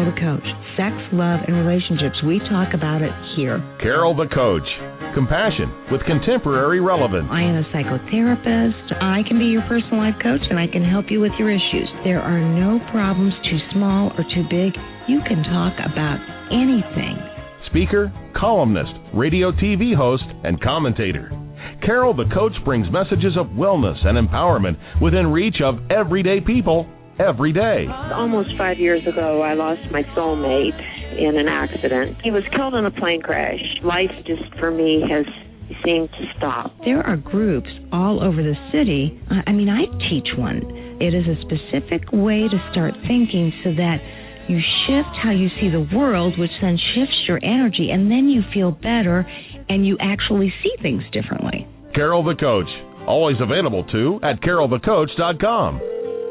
Carol the Coach. Sex, love, and relationships. We talk about it here. Carol the Coach. Compassion with contemporary relevance. I am a psychotherapist. I can be your personal life coach, and I can help you with your issues. There are no problems too small or too big. You can talk about anything. Speaker, columnist, radio TV host, and commentator. Carol the Coach brings messages of wellness and empowerment within reach of everyday people every day. Almost 5 years ago, I lost my soulmate in an accident. He was killed in a plane crash. Life just, for me, has seemed to stop. There are groups all over the city. I teach one. It is a specific way to start thinking so that you shift how you see the world, which then shifts your energy, and then you feel better and you actually see things differently. Carol the Coach. Always available, too, at carolthecoach.com.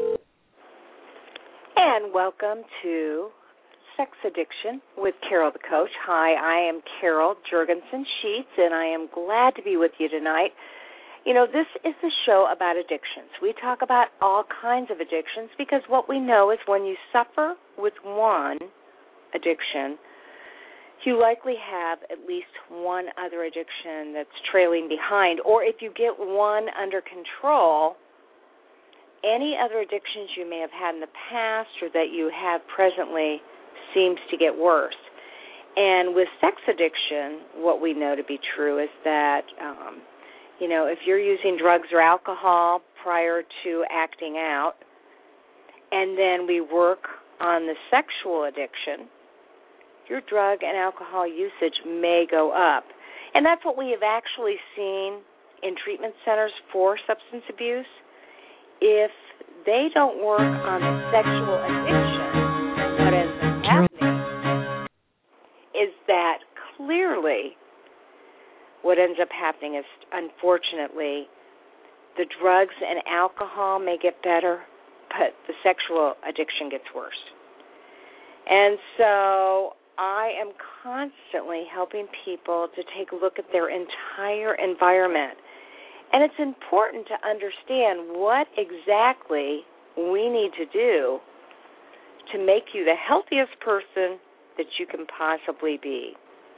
And welcome to Sex Addiction with Carol the Coach. Hi, I am Carol Jurgensen Sheets, and I am glad to be with you tonight. You know, this is the show about addictions. We talk about all kinds of addictions because what we know is when you suffer with one addiction, you likely have at least one other addiction that's trailing behind. Or if you get one under control, any other addictions you may have had in the past or that you have presently seems to get worse. And with sex addiction, what we know to be true is that, if you're using drugs or alcohol prior to acting out, and then we work on the sexual addiction, your drug and alcohol usage may go up. And that's what we have actually seen in treatment centers for substance abuse. If they don't work on the sexual addiction, what ends up happening is that clearly what ends up happening is, unfortunately, the drugs and alcohol may get better, but the sexual addiction gets worse. And so I am constantly helping people to take a look at their entire environment. And it's important to understand what exactly we need to do to make you the healthiest person that you can possibly be.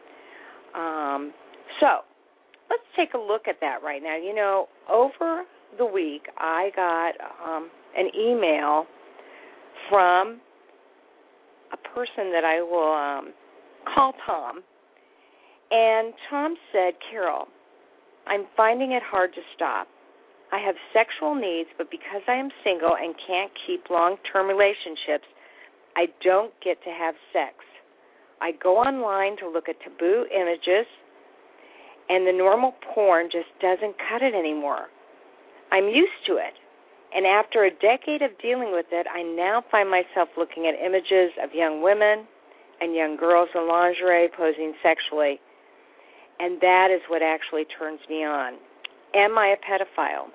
So let's take a look at that right now. You know, over the week I got an email from a person that I will call Tom. And Tom said, Carol, I'm finding it hard to stop. I have sexual needs, but because I am single and can't keep long-term relationships, I don't get to have sex. I go online to look at taboo images, and the normal porn just doesn't cut it anymore. I'm used to it, and after a decade of dealing with it, I now find myself looking at images of young women and young girls in lingerie posing sexually, and that is what actually turns me on. Am I a pedophile?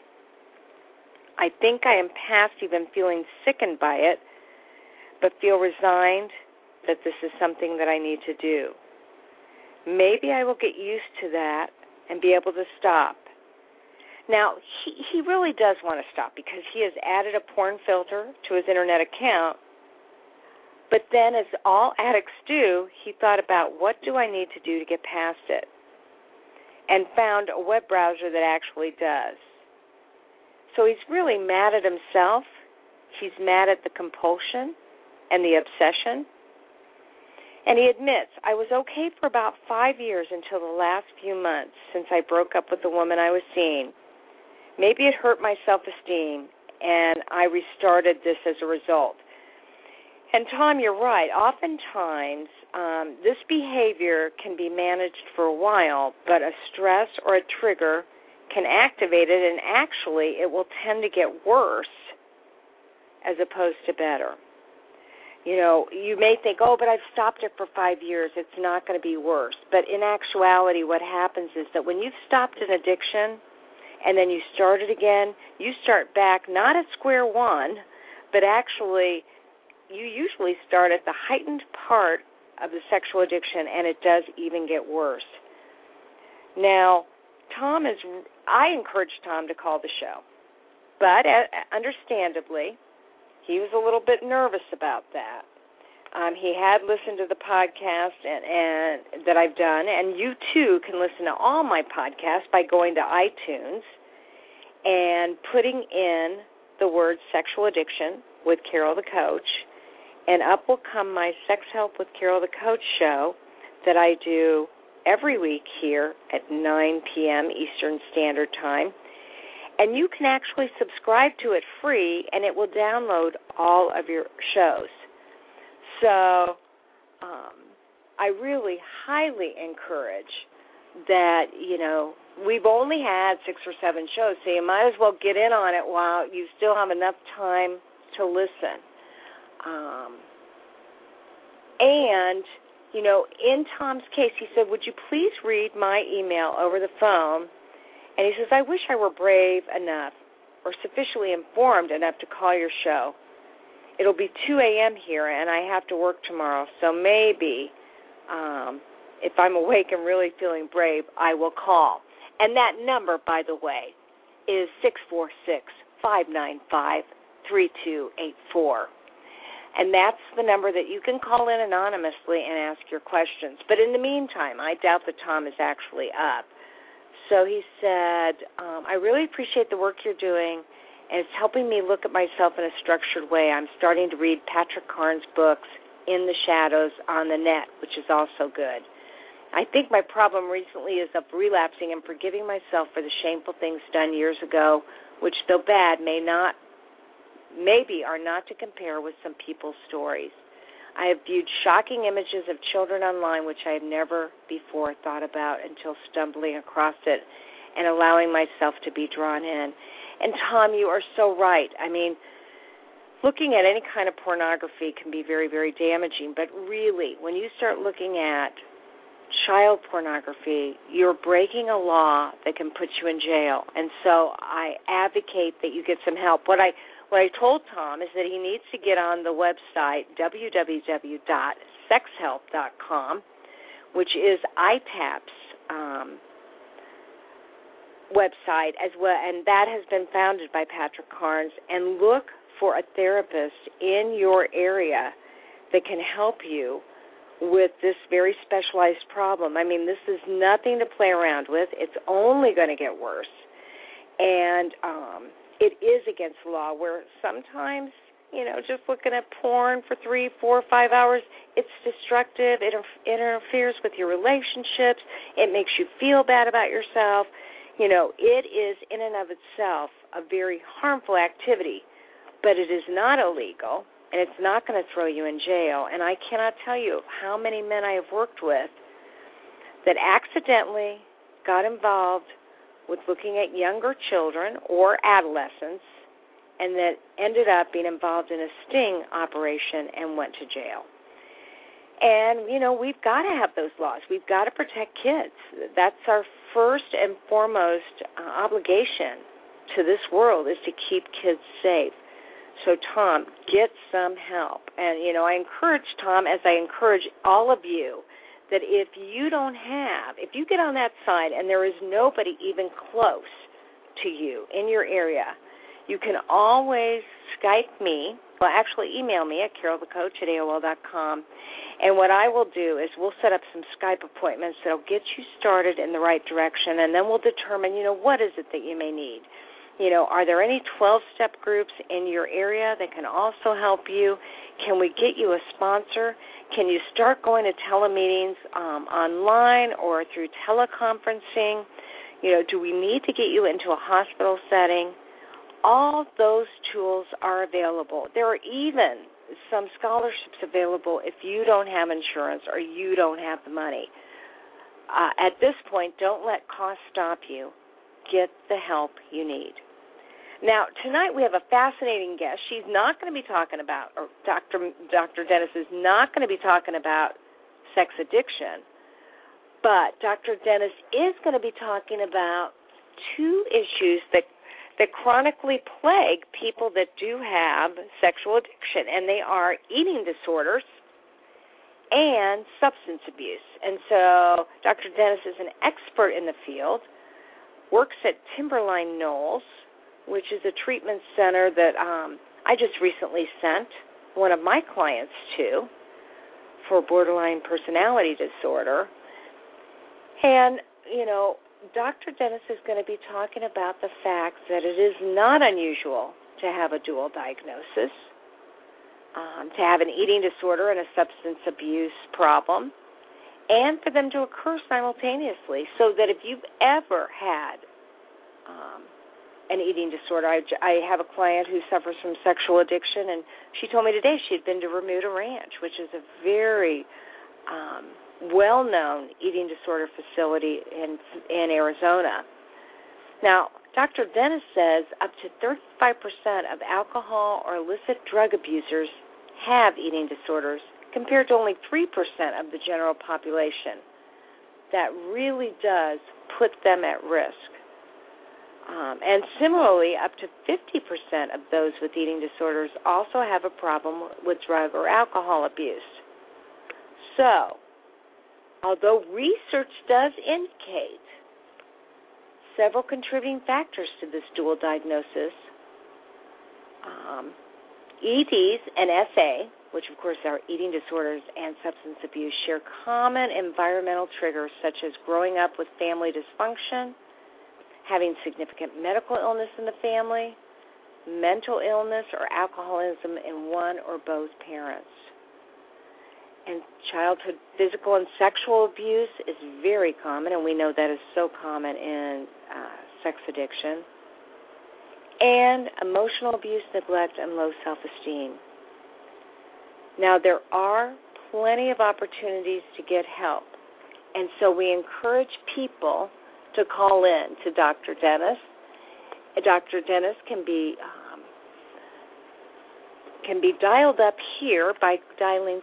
I think I am past even feeling sickened by it, but feel resigned that this is something that I need to do. Maybe I will get used to that and be able to stop. Now, he really does want to stop because he has added a porn filter to his internet account, but then, as all addicts do, he thought about what do I need to do to get past it, and found a web browser that actually does. So he's really mad at himself. He's mad at the compulsion and the obsession. And he admits, I was okay for about 5 years until the last few months since I broke up with the woman I was seeing. Maybe it hurt my self-esteem, and I restarted this as a result. And Tom, you're right. Oftentimes, this behavior can be managed for a while, but a stress or a trigger can activate it, and actually it will tend to get worse as opposed to better. You know, you may think, oh, but I've stopped it for 5 years. It's not going to be worse. But in actuality, what happens is that when you've stopped an addiction and then you start it again, you start back not at square one, but actually you usually start at the heightened part of the sexual addiction, and it does even get worse. Now, I encourage Tom to call the show, but understandably, he was a little bit nervous about that. He had listened to the podcast and that I've done, and you too can listen to all my podcasts by going to iTunes and putting in the word sexual addiction with Carol the Coach, and up will come my Sex Help with Carol the Coach show that I do every week here at 9 p.m. Eastern Standard Time. And you can actually subscribe to it free, and it will download all of your shows. So I really highly encourage that, we've only had 6 or 7 shows, so you might as well get in on it while you still have enough time to listen. And, in Tom's case, he said, would you please read my email over the phone? And he says, I wish I were brave enough or sufficiently informed enough to call your show. It'll be 2 a.m. here, and I have to work tomorrow, so maybe if I'm awake and really feeling brave, I will call. And that number, by the way, is 646-595-3284. And that's the number that you can call in anonymously and ask your questions. But in the meantime, I doubt that Tom is actually up. So he said, I really appreciate the work you're doing, and it's helping me look at myself in a structured way. I'm starting to read Patrick Carnes' books, In the Shadows, on the net, which is also good. I think my problem recently is of relapsing and forgiving myself for the shameful things done years ago, which, though bad, maybe are not to compare with some people's stories. I have viewed shocking images of children online, which I have never before thought about until stumbling across it and allowing myself to be drawn in. And, Tom, you are so right. I mean, looking at any kind of pornography can be very, very damaging. But really, when you start looking at child pornography, you're breaking a law that can put you in jail. And so I advocate that you get some help. What I told Tom is that he needs to get on the website, www.sexhelp.com, which is ITAP's website as well, and that has been founded by Patrick Carnes, and look for a therapist in your area that can help you with this very specialized problem. I mean, this is nothing to play around with. It's only going to get worse. And it is against the law, where sometimes, just looking at porn for 3, 4, 5 hours, it's destructive. It interferes with your relationships. It makes you feel bad about yourself. It is in and of itself a very harmful activity, but it is not illegal, and it's not going to throw you in jail. And I cannot tell you how many men I have worked with that accidentally got involved with looking at younger children or adolescents, and that ended up being involved in a sting operation and went to jail. And, we've got to have those laws. We've got to protect kids. That's our first and foremost obligation to this world, is to keep kids safe. So, Tom, get some help. And, I encourage Tom, as I encourage all of you, that if you get on that site and there is nobody even close to you in your area, you can always Skype me, actually email me at carolthecoach@AOL.com, and what I will do is we'll set up some Skype appointments that will get you started in the right direction, and then we'll determine, what is it that you may need. Are there any 12-step groups in your area that can also help you? Can we get you a sponsor? Can you start going to telemeetings online or through teleconferencing? Do we need to get you into a hospital setting? All those tools are available. There are even some scholarships available if you don't have insurance or you don't have the money. At this point, don't let cost stop you. Get the help you need. Now, tonight we have a fascinating guest. She's not going to be talking about, or Dr. Dennis is not going to be talking about sex addiction, but Dr. Dennis is going to be talking about 2 issues that chronically plague people that do have sexual addiction, and they are eating disorders and substance abuse. And so Dr. Dennis is an expert in the field, works at Timberline Knolls, which is a treatment center that I just recently sent one of my clients to. for borderline personality disorder. And, Dr. Dennis is going to be talking about the fact that it is not unusual to have a dual diagnosis, to have an eating disorder and a substance abuse problem, and for them to occur simultaneously, so that if you've ever had an eating disorder, I have a client who suffers from sexual addiction, and she told me today she had been to Remuda Ranch, which is a very well-known eating disorder facility in Arizona. Now, Dr. Dennis says up to 35% of alcohol or illicit drug abusers have eating disorders, compared to only 3% of the general population. That really does put them at risk. And similarly, up to 50% of those with eating disorders also have a problem with drug or alcohol abuse. So, although research does indicate several contributing factors to this dual diagnosis, EDs and SA, which of course are eating disorders and substance abuse, share common environmental triggers such as growing up with family dysfunction, having significant medical illness in the family, mental illness, or alcoholism in one or both parents. And childhood physical and sexual abuse is very common, and we know that is so common in sex addiction. And emotional abuse, neglect, and low self-esteem. Now, there are plenty of opportunities to get help, and so we encourage people to call in to Dr. Dennis. Dr. Dennis can be dialed up here by dialing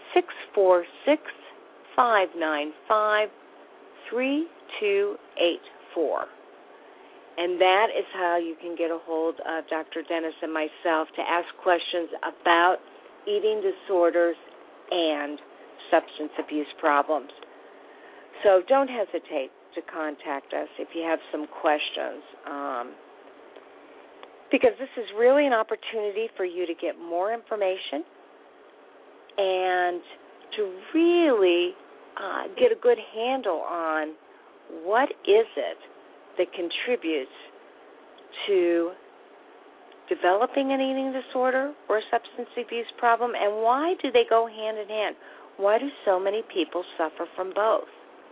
646-595-3284. And that is how you can get a hold of Dr. Dennis and myself to ask questions about eating disorders and substance abuse problems. So don't hesitate to contact us if you have some questions, because this is really an opportunity for you to get more information and to really get a good handle on what is it that contributes to developing an eating disorder or a substance abuse problem, and why do they go hand in hand? Why do so many people suffer from both?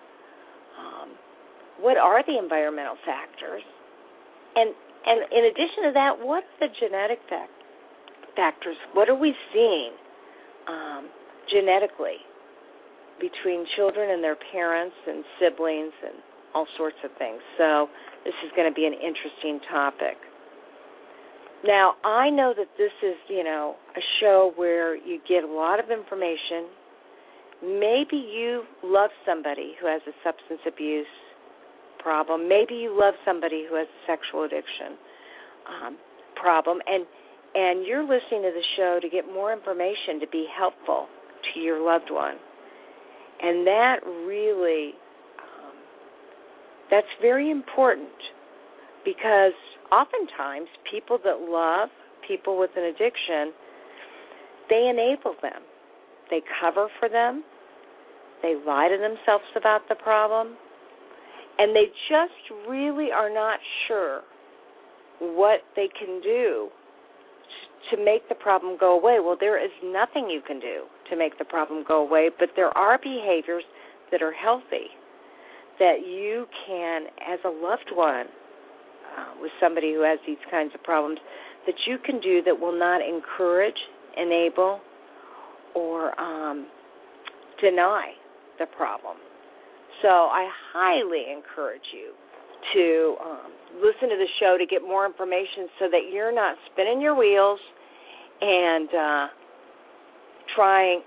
What are the environmental factors? And in addition to that, what are the genetic factors? What are we seeing genetically between children and their parents and siblings and all sorts of things? So this is going to be an interesting topic. Now, I know that this is, a show where you get a lot of information. Maybe you love somebody who has a substance abuse problem. Maybe you love somebody who has a sexual addiction problem, and you're listening to the show to get more information to be helpful to your loved one. And that really, that's very important, because oftentimes people that love people with an addiction, they enable them. They cover for them. They lie to themselves about the problem. And they just really are not sure what they can do to make the problem go away. Well, there is nothing you can do to make the problem go away, but there are behaviors that are healthy that you can, as a loved one with somebody who has these kinds of problems, that you can do that will not encourage, enable, or deny the problem. So I highly encourage you to listen to the show to get more information, so that you're not spinning your wheels and trying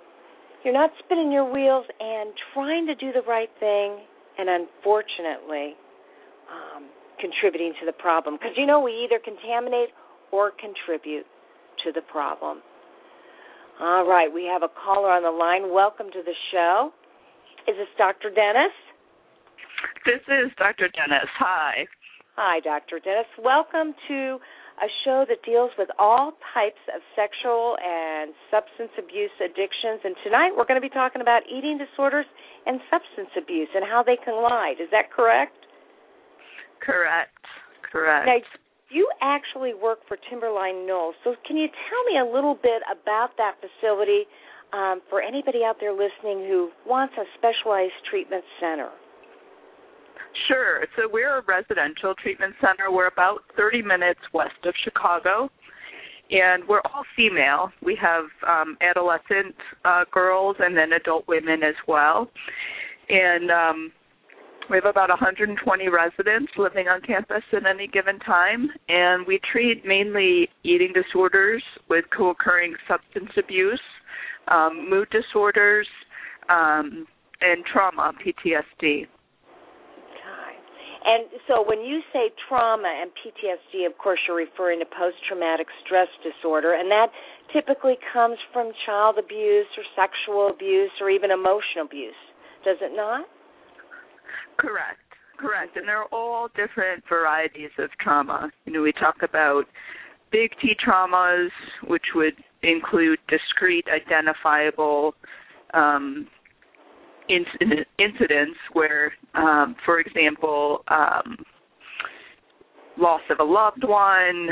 to do the right thing, and unfortunately contributing to the problem. Because, we either contaminate or contribute to the problem. All right, we have a caller on the line. Welcome to the show. Is this Dr. Dennis? This is Dr. Dennis. Hi. Hi, Dr. Dennis. Welcome to a show that deals with all types of sexual and substance abuse addictions. And tonight we're going to be talking about eating disorders and substance abuse and how they collide. Is that correct? Correct. Now, you actually work for Timberline Knolls, so can you tell me a little bit about that facility for anybody out there listening who wants a specialized treatment center? Sure. So we're a residential treatment center. We're about 30 minutes west of Chicago, and we're all female. We have adolescent girls and then adult women as well. And we have about 120 residents living on campus at any given time, and we treat mainly eating disorders with co-occurring substance abuse, mood disorders, and trauma, PTSD. And so when you say trauma and PTSD, of course, you're referring to post-traumatic stress disorder, and that typically comes from child abuse or sexual abuse or even emotional abuse, does it not? Correct. And there are all different varieties of trauma. We talk about big T traumas, which would include discrete, identifiable incidents where, for example, loss of a loved one,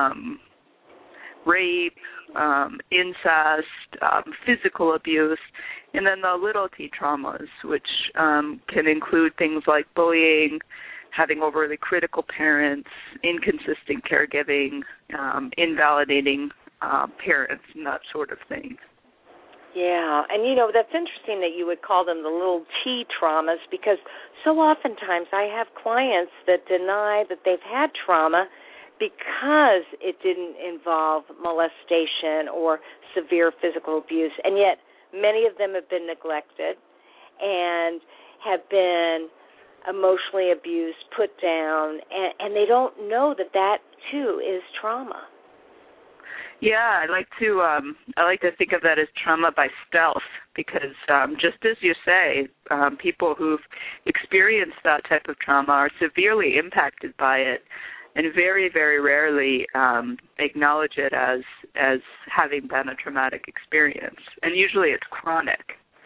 rape, incest, physical abuse, and then the little T traumas, which can include things like bullying, having overly critical parents, inconsistent caregiving, invalidating parents, and that sort of thing. Yeah, and that's interesting that you would call them the little T traumas, because so oftentimes I have clients that deny that they've had trauma because it didn't involve molestation or severe physical abuse, and yet many of them have been neglected and have been emotionally abused, put down, and they don't know that too is trauma. Yeah, I like to think of that as trauma by stealth, because just as you say, people who've experienced that type of trauma are severely impacted by it, and very, very rarely acknowledge it as having been a traumatic experience, and usually it's chronic.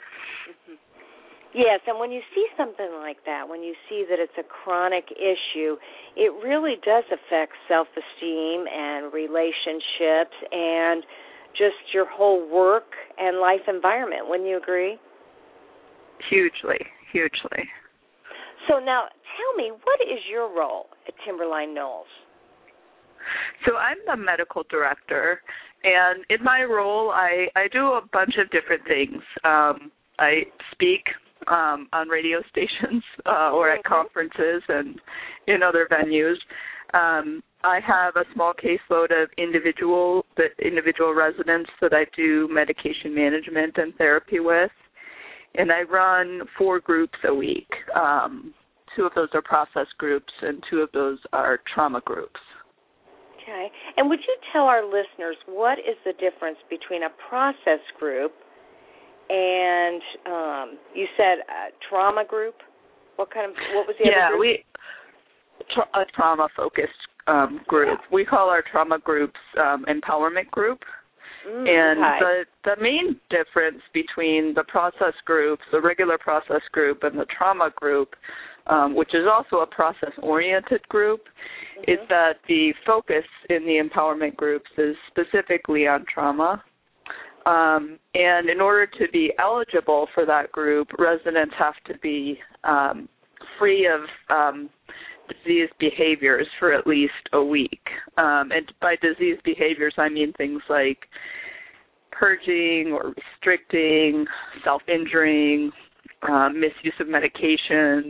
Yes, and when you see something like that, when you see that it's a chronic issue, it really does affect self-esteem and relationships and just your whole work and life environment. Wouldn't you agree? Hugely. So now, tell me, what is your role at Timberline Knolls? So I'm the medical director, and in my role, I do a bunch of different things. I speak on radio stations or at conferences and in other venues. I have a small caseload of individual residents that I do medication management and therapy with, and I run 4 groups a week. 2 of those are process groups, and 2 of those are trauma groups. Okay. And would you tell our listeners what is the difference between a process group and you said a trauma group? What was the other group? A trauma-focused group. We call our trauma groups empowerment group. And the main difference between the process groups, the regular process group, and the trauma group, which is also a process-oriented group, is that the focus in the empowerment groups is specifically on trauma. And in order to be eligible for that group, residents have to be free of disease behaviors for at least a week. And by disease behaviors, I mean things like purging or restricting, self-injuring, misuse of medications,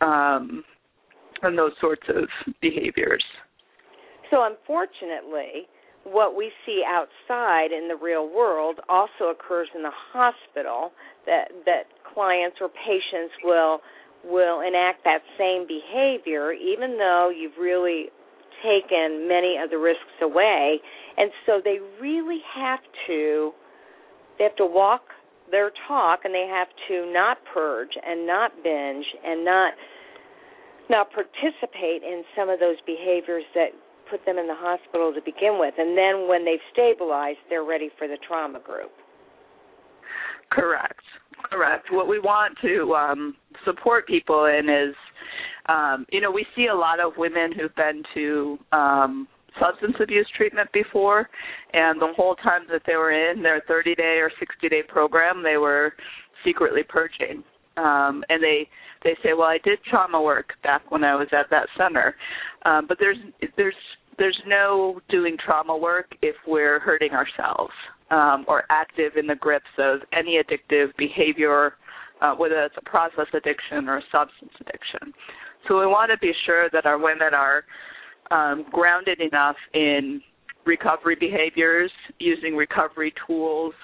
and those sorts of behaviors. So unfortunately, what we see outside in the real world also occurs in the hospital, that clients or patients will enact that same behavior, even though you've really taken many of the risks away. And so they really have to walk their talk, and they have to not purge and not binge and not participate in some of those behaviors that put them in the hospital to begin with, and then when they've stabilized, they're ready for the trauma group. Correct. What we want to support people in is, we see a lot of women who've been to substance abuse treatment before, and the whole time that they were in their 30-day or 60-day program, they were secretly purging. And they say, well, I did trauma work back when I was at that center. But there's no doing trauma work if we're hurting ourselves or active in the grips of any addictive behavior, whether it's a process addiction or a substance addiction. So we want to be sure that our women are grounded enough in recovery behaviors, using recovery tools,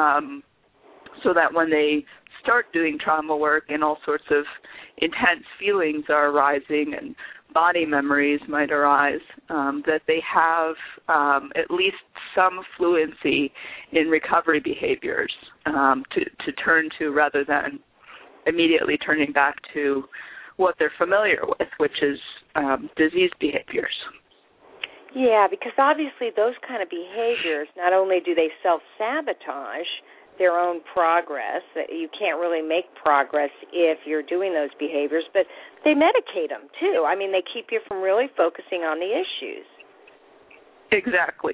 so that when they start doing trauma work and all sorts of intense feelings are arising and body memories might arise, that they have at least some fluency in recovery behaviors to turn to, rather than immediately turning back to what they're familiar with, which is disease behaviors. Yeah, because obviously those kind of behaviors, not only do they self-sabotage their own progress, you can't really make progress if you're doing those behaviors, but they medicate them too. I mean, they keep you from really focusing on the issues. Exactly.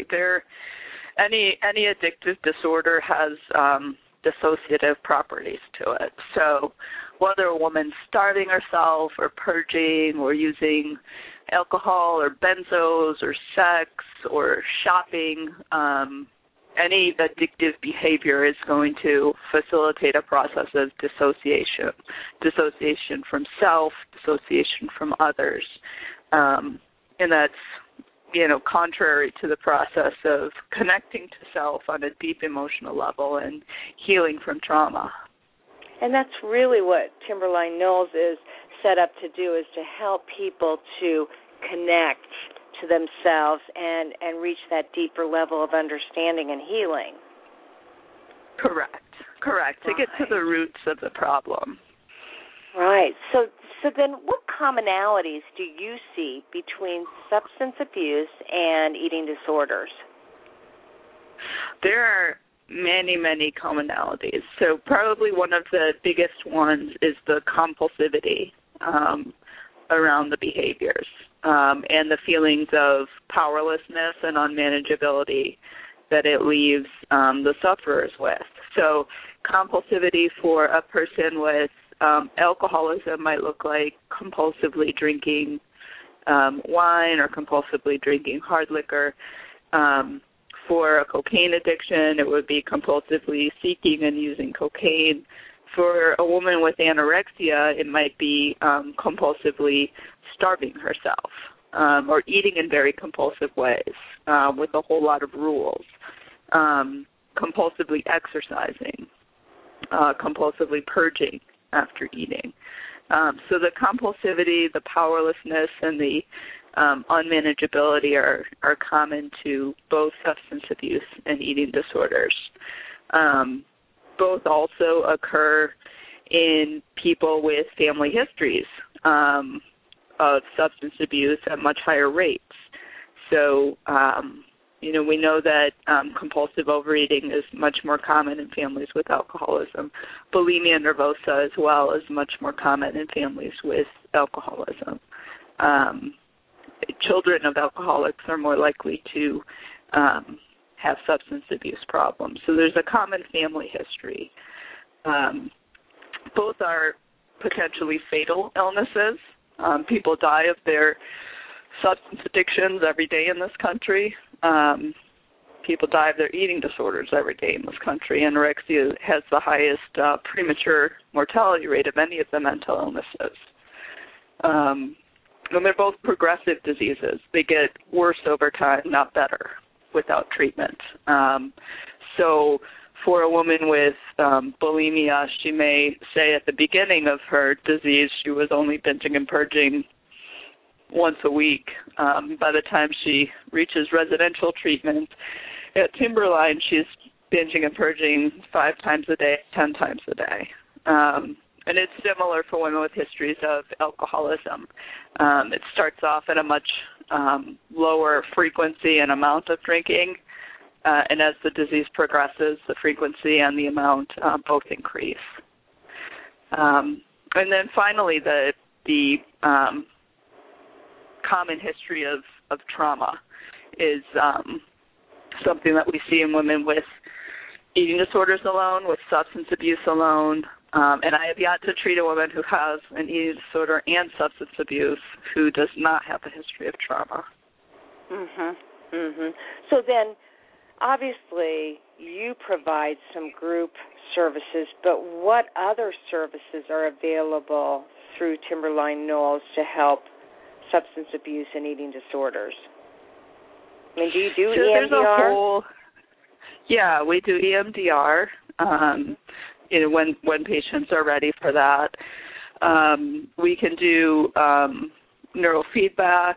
Any addictive disorder has dissociative properties to it. So whether a woman's starving herself or purging or using alcohol or benzos or sex or shopping, any addictive behavior is going to facilitate a process of dissociation from self, dissociation from others. And that's, contrary to the process of connecting to self on a deep emotional level and healing from trauma. And that's really what Timberline Knolls is set up to do, is to help people to connect to themselves and reach that deeper level of understanding and healing. Correct. Right. To get to the roots of the problem. Right. So then what commonalities do you see between substance abuse and eating disorders? There are many, many commonalities. So probably one of the biggest ones is the compulsivity around the behaviors and the feelings of powerlessness and unmanageability that it leaves the sufferers with. So compulsivity for a person with alcoholism might look like compulsively drinking wine or compulsively drinking hard liquor. For a cocaine addiction, it would be compulsively seeking and using cocaine. For a woman with anorexia, it might be compulsively starving herself or eating in very compulsive ways with a whole lot of rules. Compulsively exercising, compulsively purging after eating. So the compulsivity, the powerlessness, and the unmanageability are common to both substance abuse and eating disorders. Both also occur in people with family histories of substance abuse at much higher rates. So, we know that compulsive overeating is much more common in families with alcoholism. Bulimia nervosa as well is much more common in families with alcoholism. Children of alcoholics are more likely to have substance abuse problems. So there's a common family history. Both are potentially fatal illnesses. People die of their substance addictions every day in this country. People die of their eating disorders every day in this country. Anorexia has the highest premature mortality rate of any of the mental illnesses. And they're both progressive diseases. They get worse over time, not better, without treatment. So for a woman with bulimia, she may say at the beginning of her disease she was only binging and purging once a week. By the time she reaches residential treatment at Timberline, she's binging and purging 5 times a day, 10 times a day. And it's similar for women with histories of alcoholism. It starts off at a much lower frequency and amount of drinking, and as the disease progresses, the frequency and the amount both increase. And then finally, the common history of trauma is something that we see in women with eating disorders alone, with substance abuse alone, and I have yet to treat a woman who has an eating disorder and substance abuse who does not have a history of trauma. So then, obviously, you provide some group services, but what other services are available through Timberline Knolls to help substance abuse and eating disorders? I mean, do you do EMDR? Yeah, we do EMDR. When patients are ready for that, we can do neurofeedback.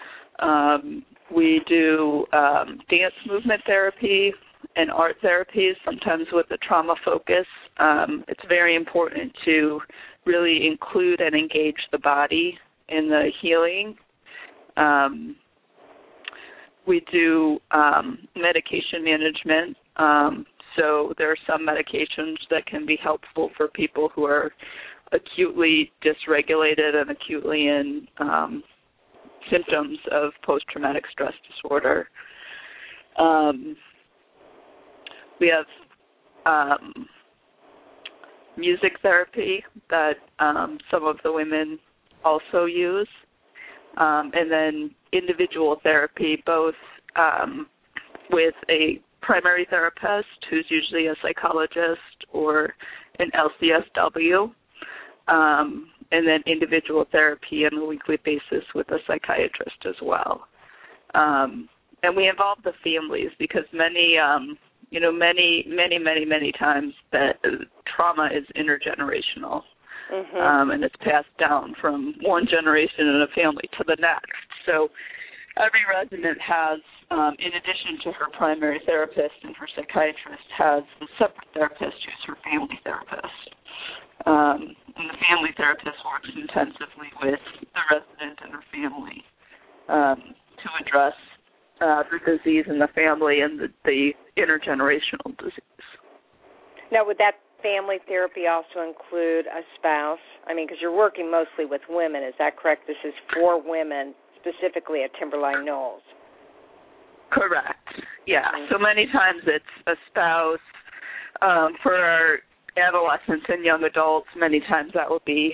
We do dance movement therapy and art therapies, sometimes with a trauma focus. It's very important to really include and engage the body in the healing. We do medication management. So there are some medications that can be helpful for people who are acutely dysregulated and acutely in symptoms of post-traumatic stress disorder. We have music therapy that some of the women also use, and then individual therapy, both with a primary therapist who's usually a psychologist or an LCSW, and then individual therapy on a weekly basis with a psychiatrist as well. And we involve the families because many times that trauma is intergenerational, and it's passed down from one generation in a family to the next. So every resident has, in addition to her primary therapist and her psychiatrist, has a separate therapist who's her family therapist. And the family therapist works intensively with the resident and her family to address the disease in the family and the intergenerational disease. Now, would that family therapy also include a spouse? I mean, because you're working mostly with women, is that correct? This is for women, specifically at Timberline Knolls. Correct. Yeah. So many times it's a spouse. For our adolescents and young adults, many times that would be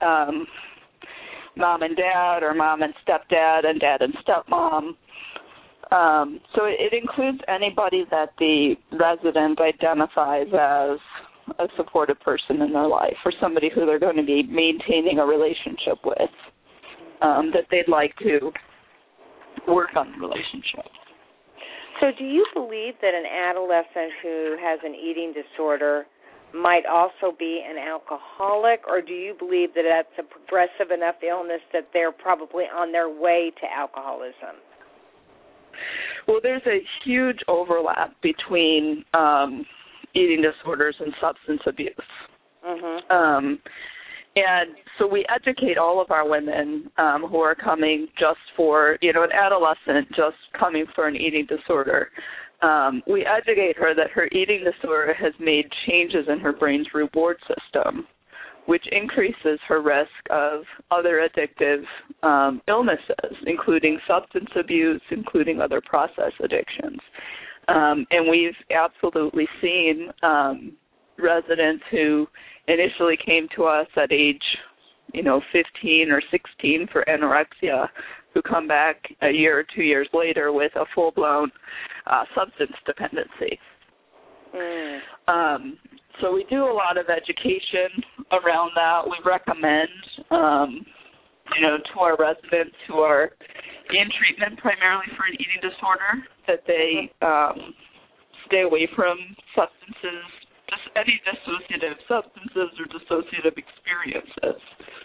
mom and dad, or mom and stepdad, and dad and stepmom. So it includes anybody that the resident identifies as a supportive person in their life, or somebody who they're going to be maintaining a relationship with, that they'd like to work on the relationship. So do you believe that an adolescent who has an eating disorder might also be an alcoholic, or do you believe that that's a progressive enough illness that they're probably on their way to alcoholism? Well, there's a huge overlap between eating disorders and substance abuse. And so we educate all of our women who are coming just for, an adolescent just coming for an eating disorder. We educate her that her eating disorder has made changes in her brain's reward system, which increases her risk of other addictive illnesses, including substance abuse, including other process addictions. And we've absolutely seen residents who initially came to us at age, 15 or 16 for anorexia, who come back a year or 2 years later with a full-blown substance dependency. So we do a lot of education around that. We recommend, to our residents who are in treatment primarily for an eating disorder that they stay away from substances, just any dissociative substances or dissociative experiences.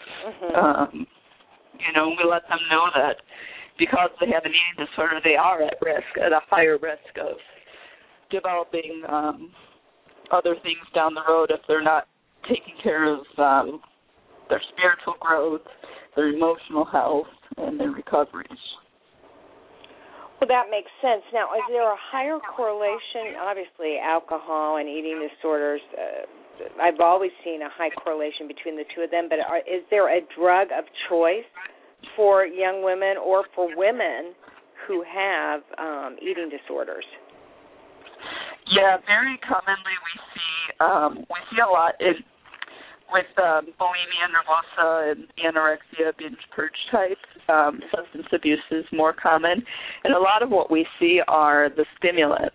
We let them know that because they have an eating disorder, they are at a higher risk of developing other things down the road if they're not taking care of their spiritual growth, their emotional health, and their recoveries. Well, that makes sense. Now, is there a higher correlation? Obviously, alcohol and eating disorders, I've always seen a high correlation between the two of them, but is there a drug of choice for young women or for women who have eating disorders? Yeah, very commonly we see a lot with bulimia nervosa and anorexia, binge purge type. Substance abuse is more common, and a lot of what we see are the stimulants,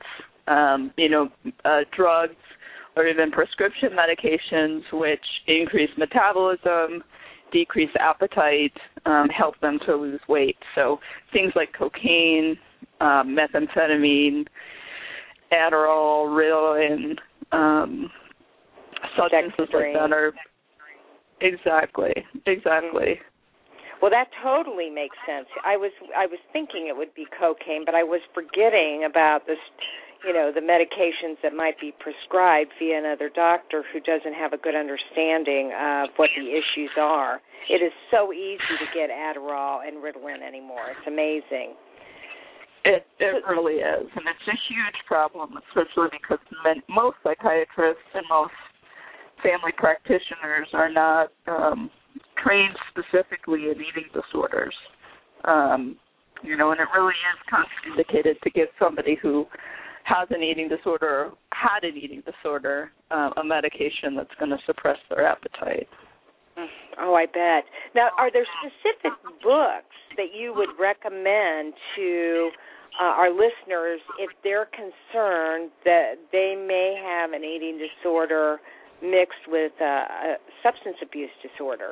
drugs or even prescription medications, which increase metabolism, decrease appetite, help them to lose weight. So things like cocaine, methamphetamine, Adderall, Ritalin, substances like that are exactly. Well, that totally makes sense. I was thinking it would be cocaine, but I was forgetting about this, the medications that might be prescribed via another doctor who doesn't have a good understanding of what the issues are. It is so easy to get Adderall and Ritalin anymore. It's amazing. It really is, and it's a huge problem, especially because most psychiatrists and most family practitioners are not trained specifically in eating disorders. And it really is contraindicated to give somebody who has an eating disorder or had an eating disorder a medication that's going to suppress their appetite. Oh, I bet. Now, are there specific books that you would recommend to our listeners if they're concerned that they may have an eating disorder mixed with a substance abuse disorder?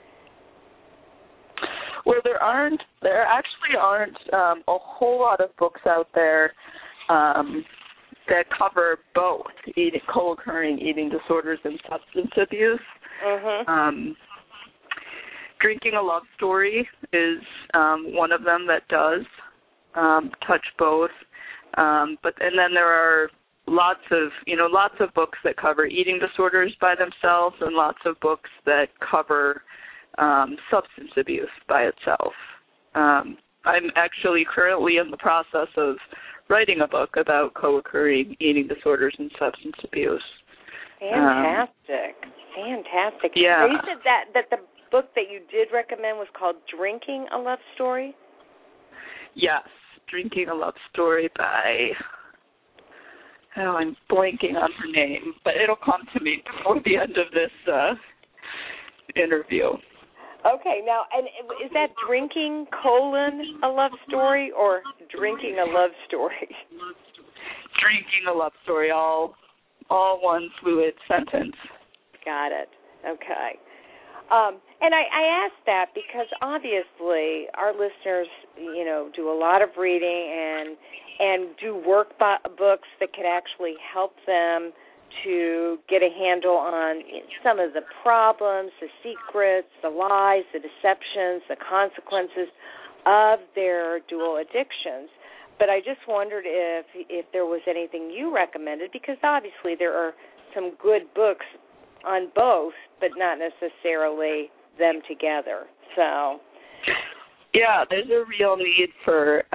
Well, there actually aren't a whole lot of books out there that cover both co-occurring eating disorders and substance abuse. Mm-hmm. Drinking a Love Story is one of them that does touch both. And then there are lots of books that cover eating disorders by themselves, and lots of books that cover substance abuse by itself. I'm actually currently in the process of writing a book about co-occurring eating disorders and substance abuse. Fantastic. Yeah. Now you said that the book that you did recommend was called Drinking a Love Story? Yes, Drinking a Love Story by... I'm blanking on her name, but it'll come to me before the end of this interview. Okay, now, and is that Drinking a Love Story or Drinking a Love Story? Drinking a Love Story, all one fluid sentence. Got it. Okay. And I asked that because obviously our listeners, do a lot of reading and do workbooks that could actually help them to get a handle on some of the problems, the secrets, the lies, the deceptions, the consequences of their dual addictions. But I just wondered if there was anything you recommended, because obviously there are some good books on both, but not necessarily them together. So, yeah, there's a real need for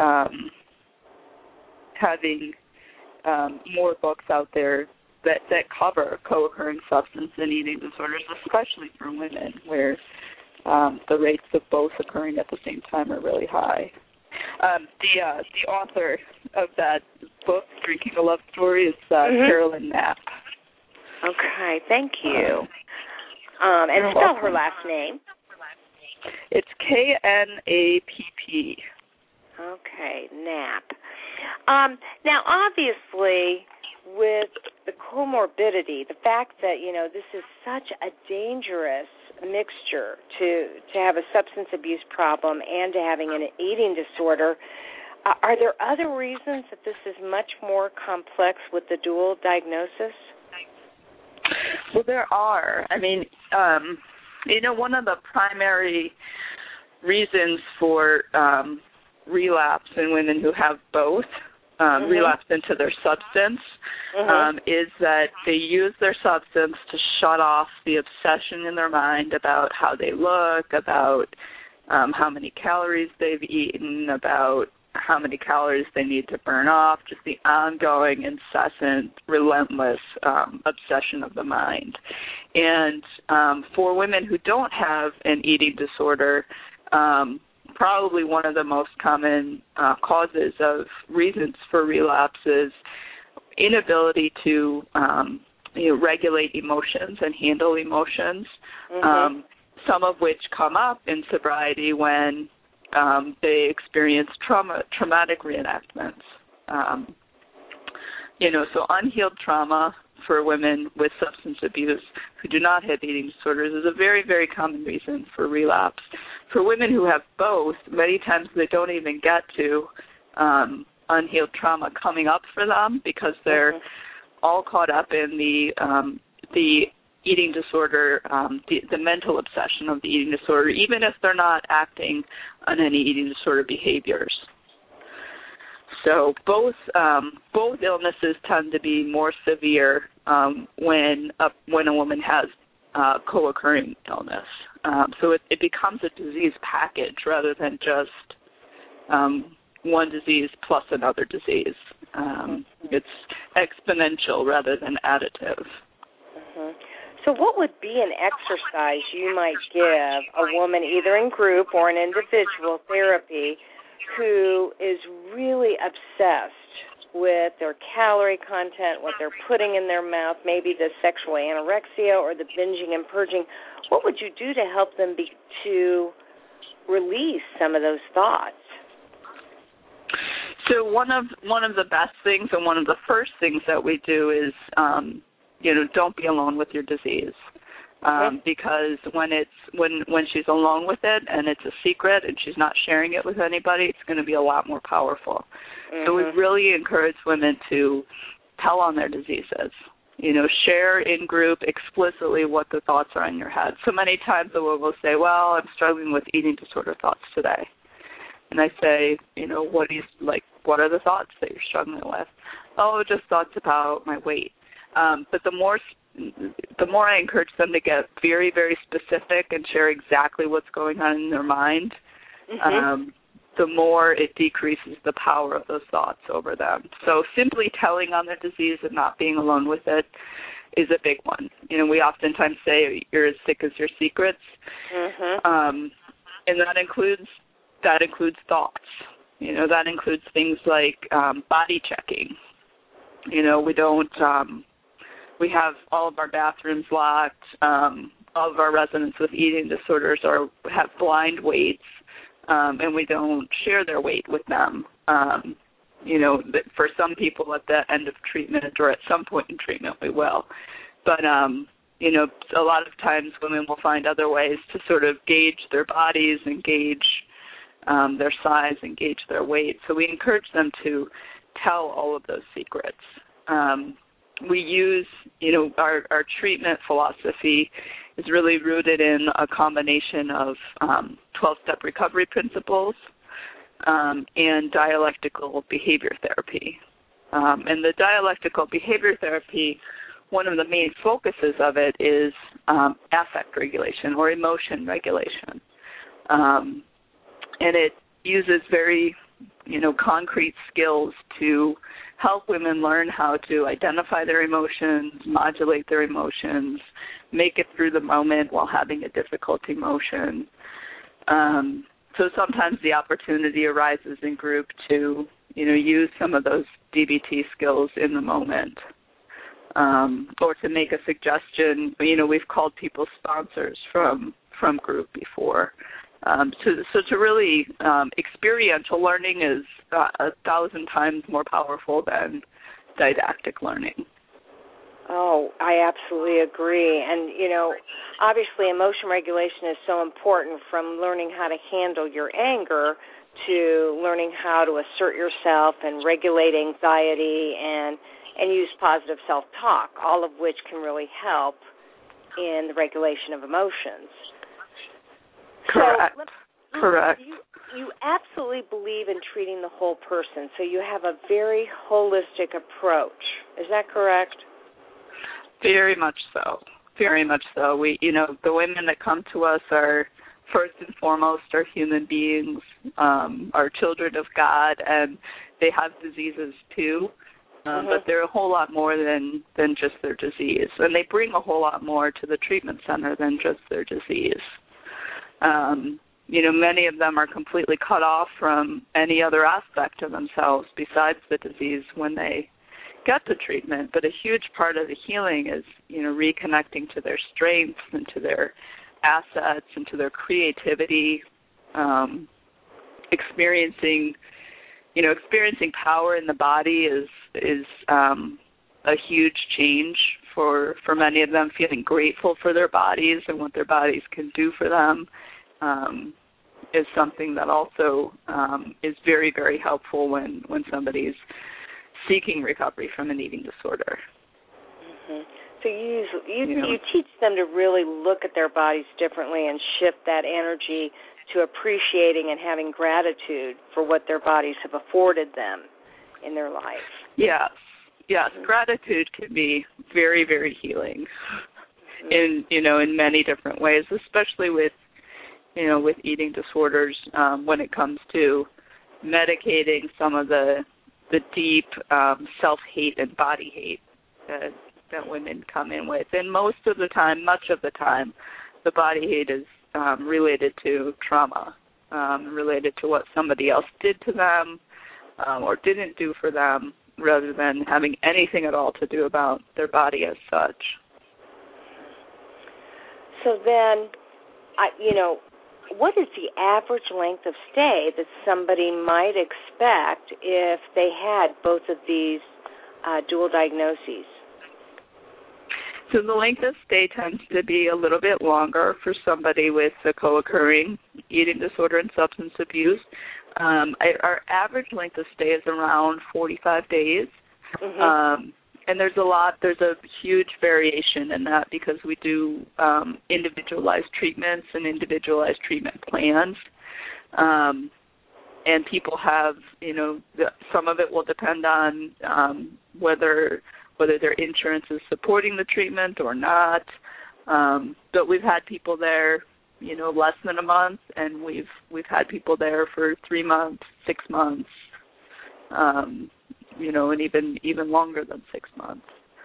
having more books out there that cover co-occurring substance and eating disorders, especially for women, where the rates of both occurring at the same time are really high. The author of that book, Drinking a Love Story, is Carolyn Knapp. Okay, thank you. And spell her last name. It's Knapp. Okay, Knapp. Now, obviously, with the comorbidity, the fact that, this is such a dangerous mixture to have a substance abuse problem and to having an eating disorder, are there other reasons that this is much more complex with the dual diagnosis? Well, there are. I mean, one of the primary reasons for relapse in women who have both relapse into their substance is that they use their substance to shut off the obsession in their mind about how they look, about how many calories they've eaten, about how many calories they need to burn off, just the ongoing, incessant, relentless obsession of the mind. And for women who don't have an eating disorder, probably one of the most common causes of reasons for relapse is inability to regulate emotions and handle emotions, some of which come up in sobriety when they experience traumatic reenactments. So unhealed trauma for women with substance abuse who do not have eating disorders is a very, very common reason for relapse. For women who have both, many times they don't even get to unhealed trauma coming up for them because they're all caught up in the eating disorder, the mental obsession of the eating disorder, even if they're not acting on any eating disorder behaviors. So both illnesses tend to be more severe when a woman has co-occurring illness. So it becomes a disease package rather than just one disease plus another disease. It's exponential rather than additive. So what would be an exercise you might give a woman, either in group or in individual therapy, who is really obsessed with their calorie content, what they're putting in their mouth, maybe the sexual anorexia or the binging and purging? What would you do to help them to release some of those thoughts? So one of the best things and one of the first things that we do is don't be alone with your disease, because when she's alone with it and it's a secret and she's not sharing it with anybody, it's going to be a lot more powerful. So we really encourage women to tell on their diseases. Share in group explicitly what the thoughts are in your head. So many times the woman will say, "Well, I'm struggling with eating disorder thoughts today," and I say, what are the thoughts that you're struggling with? Oh, just thoughts about my weight. But the more I encourage them to get very, very specific and share exactly what's going on in their mind, the more it decreases the power of those thoughts over them. So simply telling on their disease and not being alone with it is a big one. We oftentimes say you're as sick as your secrets, and that includes thoughts. That includes things like body checking. We have all of our bathrooms locked. All of our residents with eating disorders have blind weights, and we don't share their weight with them. For some people at the end of treatment or at some point in treatment we will. But, a lot of times women will find other ways to sort of gauge their bodies and gauge their size and gauge their weight. So we encourage them to tell all of those secrets. We use, our treatment philosophy is really rooted in a combination of 12-step recovery principles and dialectical behavior therapy. And the dialectical behavior therapy, one of the main focuses of it is affect regulation or emotion regulation. And it uses very, concrete skills to help women learn how to identify their emotions, modulate their emotions, make it through the moment while having a difficult emotion. So sometimes the opportunity arises in group to, use some of those DBT skills in the moment, or to make a suggestion. We've called people sponsors from group before. So to really, experiential learning is 1,000 times more powerful than didactic learning. Oh, I absolutely agree. And, obviously emotion regulation is so important, from learning how to handle your anger to learning how to assert yourself and regulate anxiety and use positive self-talk, all of which can really help in the regulation of emotions. Correct. So Correct. you absolutely believe in treating the whole person, so you have a very holistic approach. Is that correct? Very much so. Very much so. We, the women that come to us are first and foremost are human beings, are children of God, and they have diseases too. But they're a whole lot more than just their disease. And they bring a whole lot more to the treatment center than just their disease. Many of them are completely cut off from any other aspect of themselves besides the disease when they get to treatment. But a huge part of the healing is, reconnecting to their strengths and to their assets and to their creativity, experiencing power in the body is a huge change for many of them. Feeling grateful for their bodies and what their bodies can do for them is something that also is very, very helpful when somebody's seeking recovery from an eating disorder. Mm-hmm. So you teach them to really look at their bodies differently and shift that energy to appreciating and having gratitude for what their bodies have afforded them in their life. Yes. Mm-hmm. Gratitude can be very, very healing in many different ways, especially with eating disorders when it comes to medicating some of the deep self-hate and body hate that women come in with. And much of the time, the body hate is related to trauma, related to what somebody else did to them or didn't do for them, rather than having anything at all to do about their body as such. So then, what is the average length of stay that somebody might expect if they had both of these dual diagnoses? So the length of stay tends to be a little bit longer for somebody with a co-occurring eating disorder and substance abuse. Our average length of stay is around 45 days. Mm-hmm. And there's a huge variation in that because we do individualized treatments and individualized treatment plans. And people have, some of it will depend on whether their insurance is supporting the treatment or not. But we've had people there, less than a month, and we've had people there for 3 months, 6 months, and even longer than 6 months.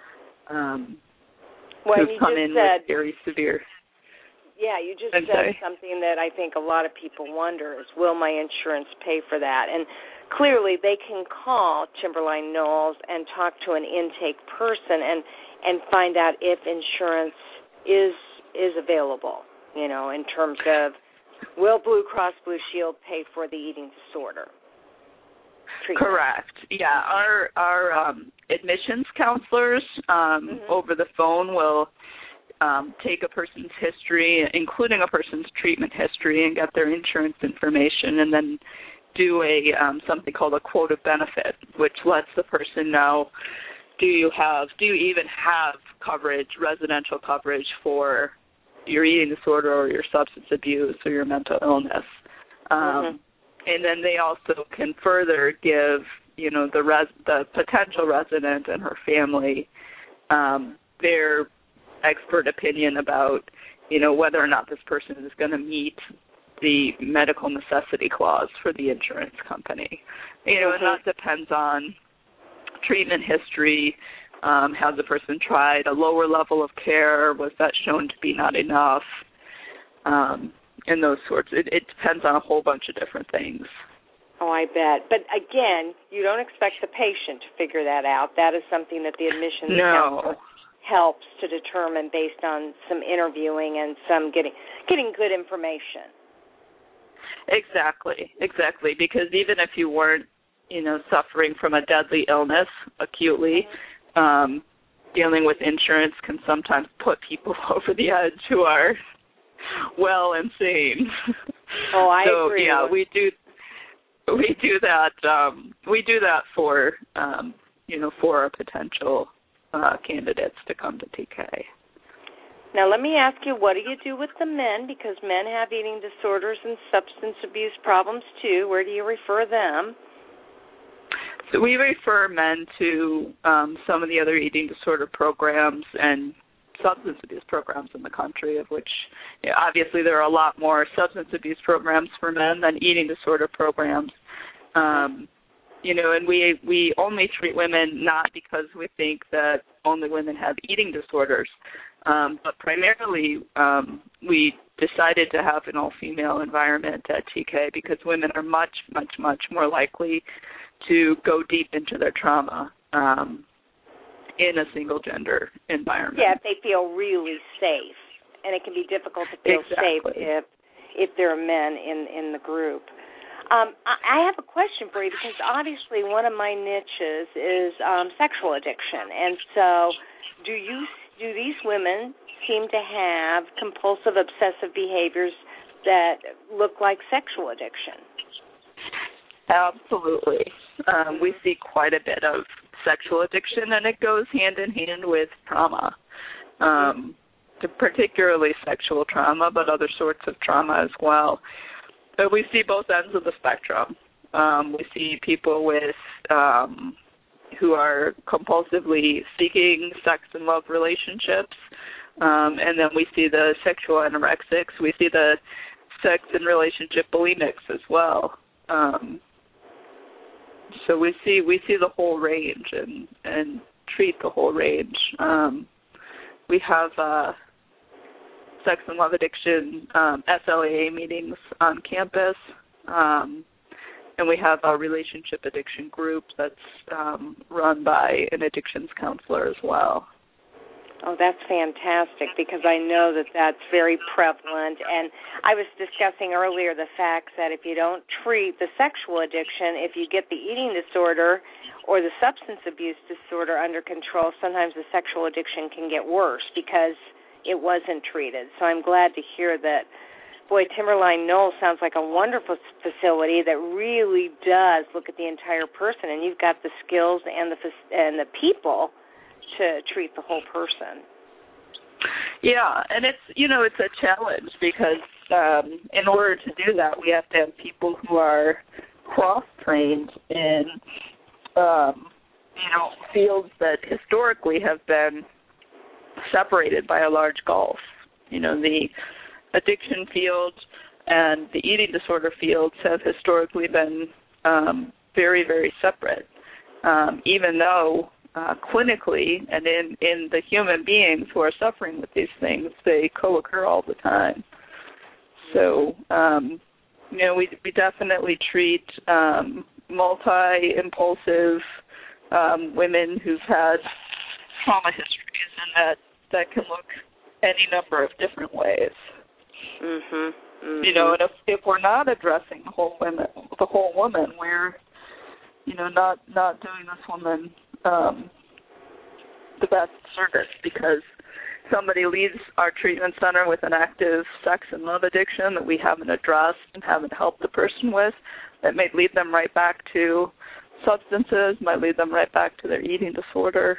Who've come in with very severe. Yeah, you just said something that I think a lot of people wonder is, will my insurance pay for that? And clearly they can call Timberline Knowles and talk to an intake person and find out if insurance is available, in terms of, will Blue Cross Blue Shield pay for the eating disorder treatment? Correct. Yeah, our admissions counselors over the phone will take a person's history, including a person's treatment history, and get their insurance information, and then do something called a quote of benefit, which lets the person know, do you even have coverage, residential coverage for your eating disorder or your substance abuse or your mental illness. And then they also can further give, the potential resident and her family their expert opinion about, whether or not this person is going to meet the medical necessity clause for the insurance company. And that depends on treatment history. Has the person tried a lower level of care? Was that shown to be not enough? And those sorts. It depends on a whole bunch of different things. Oh, I bet. But again, you don't expect the patient to figure that out. That is something that the admissions counselor helps to determine based on some interviewing and some getting good information. Exactly. Because even if you weren't, suffering from a deadly illness acutely, dealing with insurance can sometimes put people over the edge who are well and sane. Oh, I agree. Yeah, we do that. We do that for for our potential candidates to come to TK. Now, let me ask you, what do you do with the men? Because men have eating disorders and substance abuse problems, too. Where do you refer them? So we refer men to some of the other eating disorder programs and substance abuse programs in the country, of which obviously there are a lot more substance abuse programs for men than eating disorder programs. And we only treat women not because we think that only women have eating disorders, but primarily we decided to have an all-female environment at TK because women are much, much, much more likely to go deep into their trauma in a single-gender environment. Yeah, if they feel really safe, and it can be difficult to feel safe if there are men in the group. I have a question for you because obviously one of my niches is sexual addiction, and so do these women seem to have compulsive obsessive behaviors that look like sexual addiction? Absolutely. We see quite a bit of sexual addiction, and it goes hand in hand with trauma, particularly sexual trauma, but other sorts of trauma as well. But we see both ends of the spectrum. We see people with who are compulsively seeking sex and love relationships, and then we see the sexual anorexics. We see the sex and relationship bulimics as well. So we see the whole range and treat the whole range. We have sex and love addiction SLAA meetings on campus, and we have a relationship addiction group that's run by an addictions counselor as well. Oh, that's fantastic because I know that that's very prevalent. And I was discussing earlier the fact that if you don't treat the sexual addiction, if you get the eating disorder or the substance abuse disorder under control, sometimes the sexual addiction can get worse because it wasn't treated. So I'm glad to hear that. Boy, Timberline Knoll sounds like a wonderful facility that really does look at the entire person, and you've got the skills and the people to treat the whole person. Yeah, and it's a challenge because in order to do that, we have to have people who are cross-trained in fields that historically have been separated by a large gulf. The addiction field and the eating disorder fields have historically been very, very separate, even though clinically and in the human beings who are suffering with these things, they co-occur all the time. So, we definitely treat multi-impulsive women who've had trauma histories, and that can look any number of different ways. And if we're not addressing the whole woman, we're not doing this woman the best service, because somebody leaves our treatment center with an active sex and love addiction that we haven't addressed and haven't helped the person with, that may lead them right back to substances, might lead them right back to their eating disorder.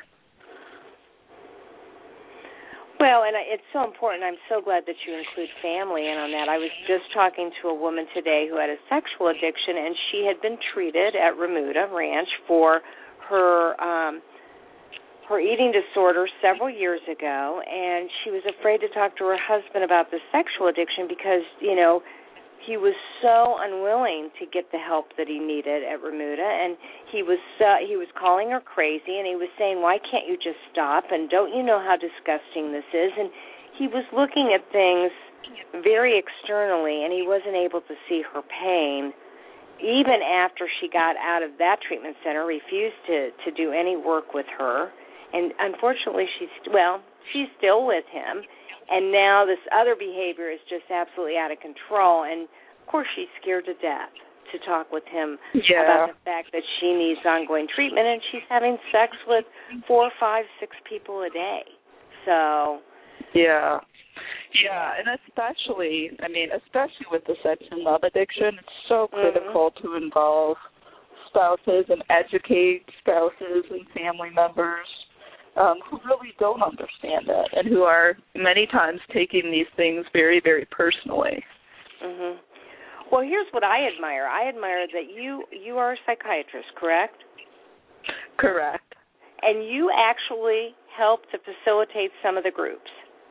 Well, and it's so important. I'm so glad that you include family in on that. I was just talking to a woman today who had a sexual addiction, and she had been treated at Remuda Ranch for her eating disorder several years ago, and she was afraid to talk to her husband about the sexual addiction because, he was so unwilling to get the help that he needed at Remuda, and he was calling her crazy, and he was saying, why can't you just stop, and don't you know how disgusting this is? And he was looking at things very externally, and he wasn't able to see her pain. Even after she got out of that treatment center, refused to do any work with her, and unfortunately she's still with him. And now this other behavior is just absolutely out of control. And, of course, she's scared to death to talk with him about the fact that she needs ongoing treatment, and she's having sex with 4, 5, 6 people a day. So. Yeah, and especially with the sex and love addiction, it's so critical to involve spouses and educate spouses and family members who really don't understand it and who are many times taking these things very, very personally. Mhm. Well, here's what I admire. I admire that you are a psychiatrist, correct? Correct. And you actually help to facilitate some of the groups.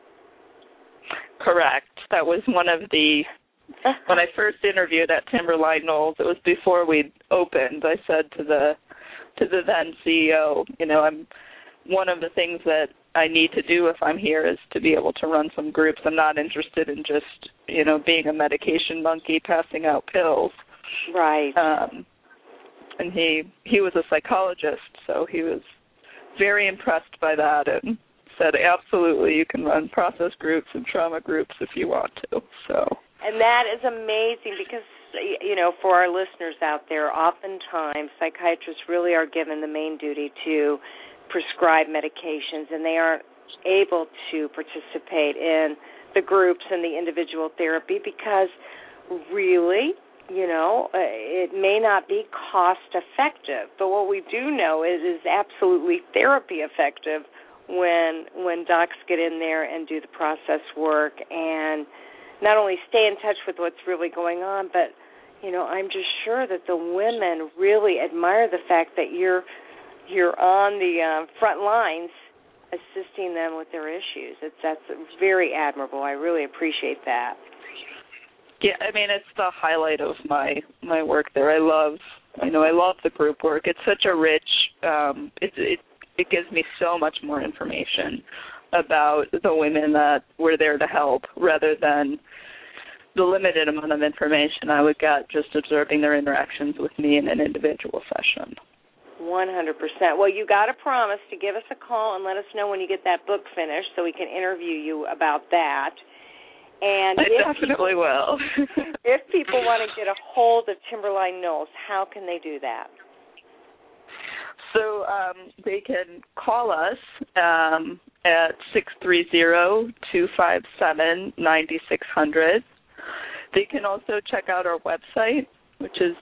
Correct. That was one of the, when I first interviewed at Timberline Knolls, it was before we'd opened, I said to the then CEO, I'm one of the things that I need to do if I'm here is to be able to run some groups. I'm not interested in just, being a medication monkey passing out pills. Right. And he was a psychologist, so he was very impressed by that and said, absolutely, you can run process groups and trauma groups if you want to. And that is amazing because, for our listeners out there, oftentimes psychiatrists really are given the main duty to prescribe medications, and they aren't able to participate in the groups and the individual therapy because really, it may not be cost effective. But what we do know is absolutely therapy effective when docs get in there and do the process work and not only stay in touch with what's really going on, but, I'm just sure that the women really admire the fact that you're on the front lines assisting them with their issues. That's very admirable. I really appreciate that. Yeah, it's the highlight of my work there. I love the group work. It's such a rich, it gives me so much more information about the women that we're there to help rather than the limited amount of information I would get just observing their interactions with me in an individual session. 100%. Well, you got to promise to give us a call and let us know when you get that book finished so we can interview you about that. And I definitely will. If people want to get a hold of Timberline Knolls, how can they do that? So they can call us at 630-257-9600. They can also check out our website, which is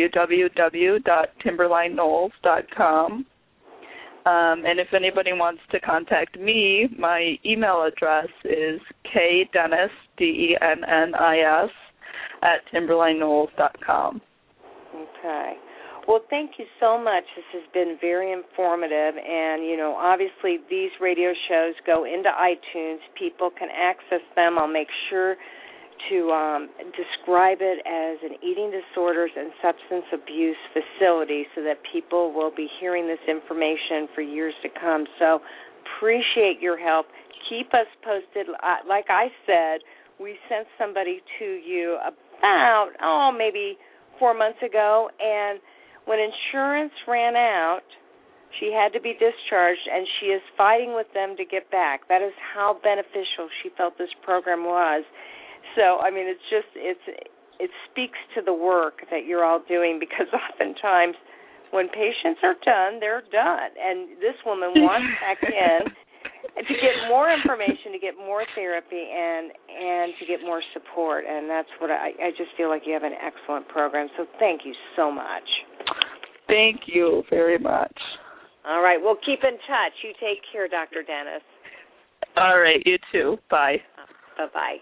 www.timberlineknolls.com. And if anybody wants to contact me, my email address is kdennis, DENNIS, @timberlineknolls.com. Okay. Well, thank you so much. This has been very informative. And, obviously these radio shows go into iTunes. People can access them. I'll make sure to describe it as an eating disorders and substance abuse facility so that people will be hearing this information for years to come. So appreciate your help. Keep us posted. Like I said, we sent somebody to you about, maybe 4 months ago, and when insurance ran out, she had to be discharged, and she is fighting with them to get back. That is how beneficial she felt this program was. So, it speaks to the work that you're all doing because oftentimes when patients are done, they're done. And this woman wants back in to get more information, to get more therapy, and to get more support. And that's what I just feel like you have an excellent program. So thank you so much. Thank you very much. All right. Well, keep in touch. You take care, Dr. Dennis. All right. You too. Bye. Bye-bye.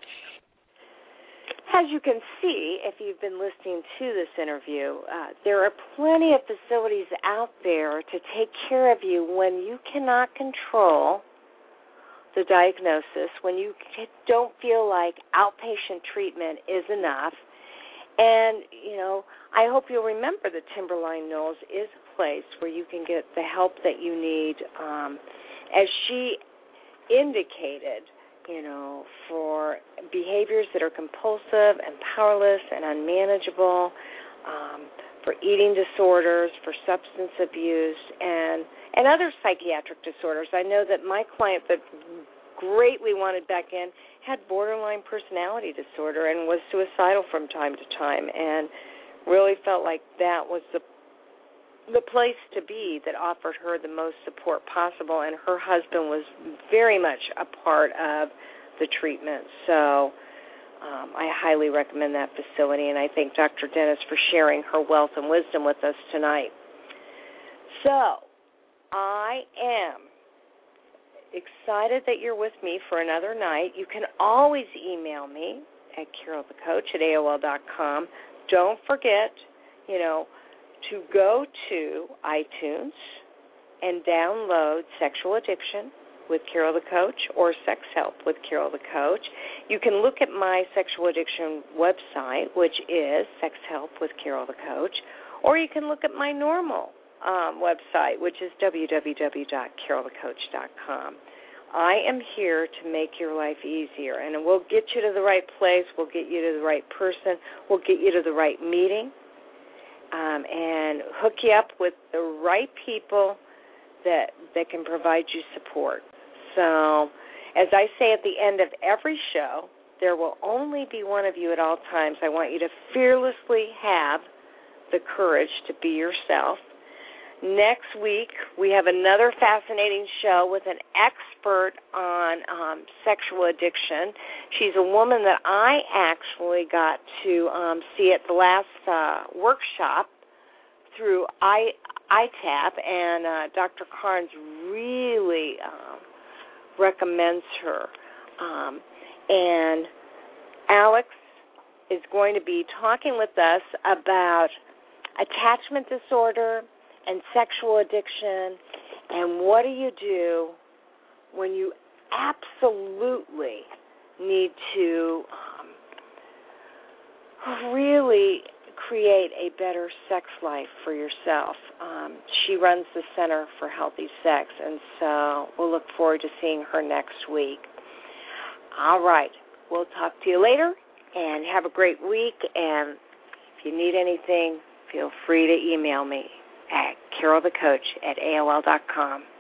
As you can see, if you've been listening to this interview, there are plenty of facilities out there to take care of you when you cannot control the diagnosis, when you don't feel like outpatient treatment is enough. And, I hope you'll remember that Timberline Knolls is a place where you can get the help that you need. As she indicated, for behaviors that are compulsive and powerless and unmanageable, for eating disorders, for substance abuse, and other psychiatric disorders. I know that my client that greatly wanted back in had borderline personality disorder and was suicidal from time to time and really felt like that was the place to be that offered her the most support possible, and her husband was very much a part of the treatment. So I highly recommend that facility, and I thank Dr. Dennis for sharing her wealth and wisdom with us tonight. So I am excited that you're with me for another night. You can always email me at carolthecoach@AOL.com. Don't forget, to go to iTunes and download Sexual Addiction with Carol the Coach or Sex Help with Carol the Coach. You can look at my sexual addiction website, which is Sex Help with Carol the Coach, or you can look at my normal website, which is www.carolthecoach.com. I am here to make your life easier, and we'll get you to the right place, we'll get you to the right person, we'll get you to the right meeting, and hook you up with the right people that can provide you support. So, as I say at the end of every show, there will only be one of you at all times. I want you to fearlessly have the courage to be yourself. Next week, we have another fascinating show with an expert on sexual addiction. She's a woman that I actually got to see at the last workshop through ITAP, and Dr. Carnes really recommends her. And Alex is going to be talking with us about attachment disorder and sexual addiction, and what do you do when you absolutely need to really create a better sex life for yourself. She runs the Center for Healthy Sex, and so we'll look forward to seeing her next week. All right, we'll talk to you later, and have a great week, and if you need anything, feel free to email me at carolthecoach@AOL.com.